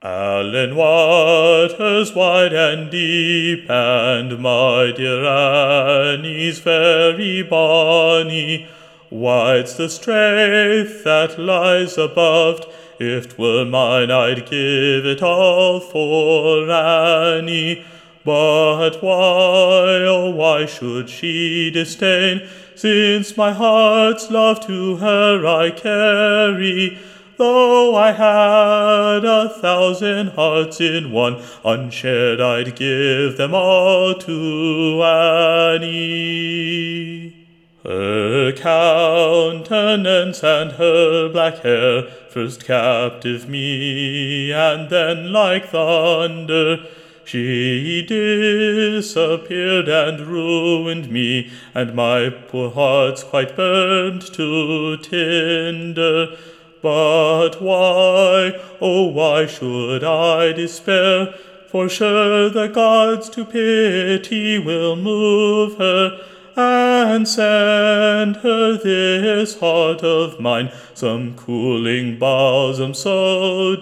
Allen waters wide and deep, and my dear Annie's very bonny. Wide's the strath that lies above, if 'twere mine I'd give it all for Annie. But why, oh why should she disdain, since my heart's love to her I carry? Though I had 1,000 hearts in one, unshared I'd give them all to Annie. Her countenance and her black hair first captive me, and then like thunder she disappeared and ruined me, and my poor heart's quite burned to tinder. But why, oh why should I despair? For sure the gods to pity will move her, and send her this heart of mine some cooling balsam so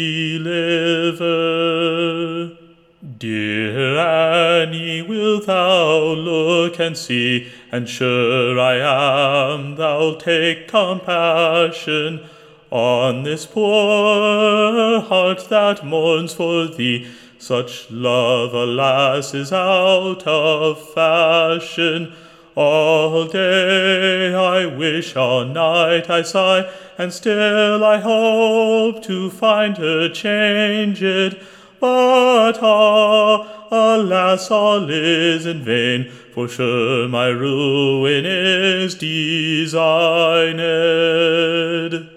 deliver. Dear Annie, wilt thou look and see, and sure I am thou'lt take compassion on this poor heart that mourns for thee. Such love, alas, is out of fashion. All day I wish, all night I sigh, and still I hope to find her changed. But alas, all is in vain, for sure my ruin is designed.